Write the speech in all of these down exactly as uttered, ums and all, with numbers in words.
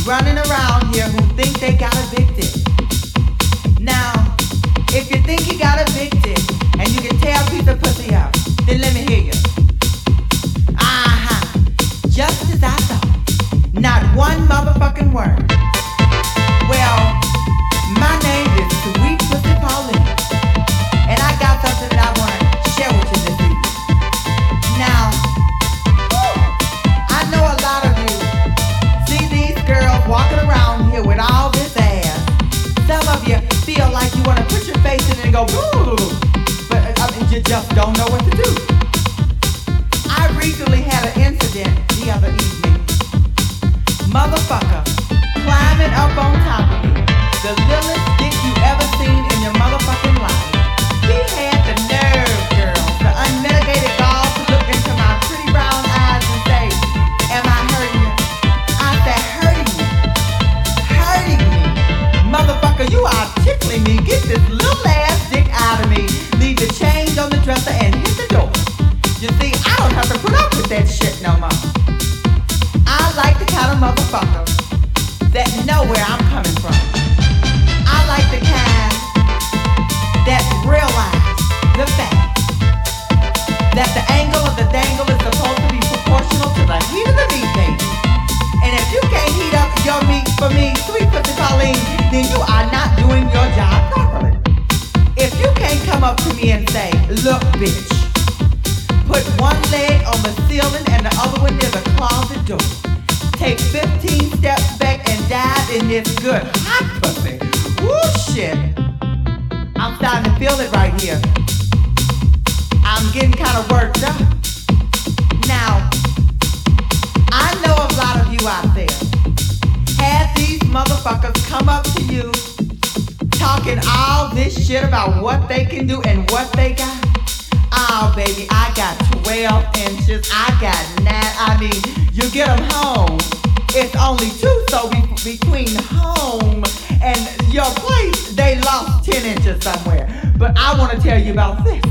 running around here who think they got a big dick. Now, if you think you got a big dick and you can tear a piece of pussy out, then let me hear you. Uh-huh. Just as I thought. Not one motherfucking word. Well, my name is Sweet Pussy Pauline, and I got something that I want to share with you this evening. Now, I know a lot of you see these girls walking around here with all this ass. Some of you feel like you want to put your face in it and go, ooh, but I mean, you just don't know what to do. I recently had an incident the other evening. Motherfucker climbing up on top of me. The littlest dick you ever seen in your motherfucking life. He had the nerve, girl, the unmitigated gall to look into my pretty brown eyes and say, am I hurting you? I said, hurting you. Hurting me. Motherfucker, you are tickling me. Get this little ass dick out of me. Leave the change on the dresser and hit the door. You see, I don't have to put up with that shit no more. I like the kind of motherfucker that know where I'm coming from. I like the kind that realize the fact that the angle of the dangle is supposed to be proportional to the heat of the meat, baby. And if you can't heat up your meat for me, Sweet Pussy Pauline, then you are not doing your job properly. If you can't come up to me and say, look, bitch, put one leg on the ceiling and the other one near the closet door. Take fifteen steps back and dive in this good hot pussy. Woo, shit. I'm starting to feel it right here. I'm getting kind of worked up. Now, I know a lot of you out there had these motherfuckers come up to you talking all this shit about what they can do and what they got. Oh, baby, I got twelve inches. I got nine. I mean, you get them home. It's only two, so be- between home and your place, they lost ten inches somewhere. But I want to tell you about this.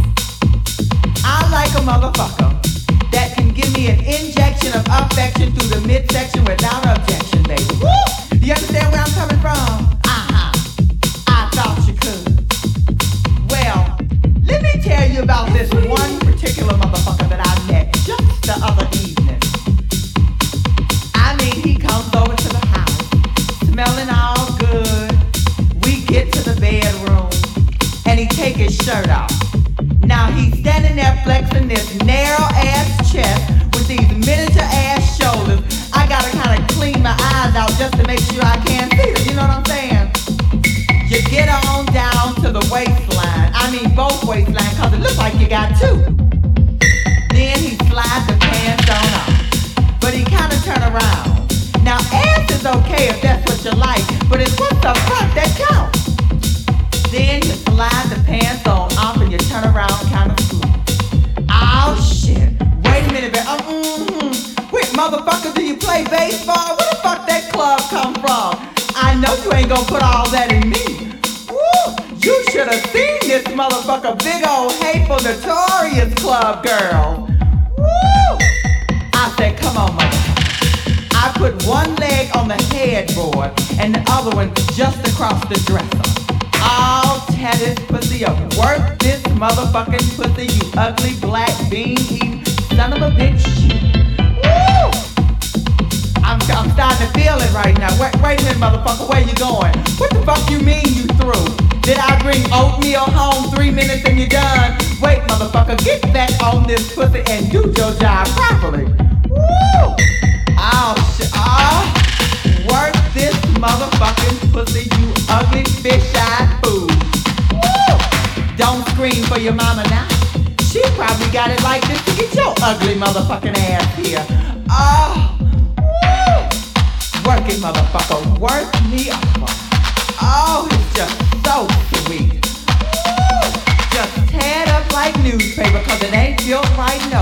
I like a motherfucker that can give me an injection of affection through the midsection without objection, baby. Woo! Do you understand where I'm coming from? Uh-huh. I thought you could. Well, let me tell you about this one particular motherfucker that I met just the other evening. I mean, he comes over to the house, smelling all good. We get to the bedroom, and he take his shirt off. Now he's standing there flexing this narrow ass chest with these miniature ass shoulders. I gotta kind of clean my eyes out just to make sure I can see them. You know what I'm saying? You get on down to the waistline. I mean both waistlines, cause it looks like you got two. Then he slides the pants on off. But he kinda turn around. Now ass is okay if that's what you like, but it's what the fuck that counts. Then you slide the pants on off and you turn around kinda slow. Oh shit. Wait a minute, baby. Um, mm-hmm. Wait, motherfucker, do you play baseball? Where the fuck that club come from? I know you ain't gonna put all that in me. Woo! You should have seen this motherfucker, big old hateful notorious club girl. Woo! I said, come on, motherfucker. I put one leg on the headboard and the other one just across the dresser. All tatted pussy up. Work this motherfucking pussy, you ugly black bean eating son of a bitch. Woo! I'm, I'm starting to feel it right now. Wait, wait a minute, motherfucker, where you going? What the fuck you mean you through? Did I bring oatmeal home three minutes and you done? Wait, motherfucker, get back on this pussy and do your job properly. Woo! Oh, shit. Oh, work this motherfucking pussy, you ugly fish-eyed fool. Woo! Don't scream for your mama now. She probably got it like this to get your ugly motherfucking ass here. Oh, woo! Work it, motherfucker. Work me up. Oh, it's just so sweet. Woo! Just tear it up like newspaper, cause it ain't built right now.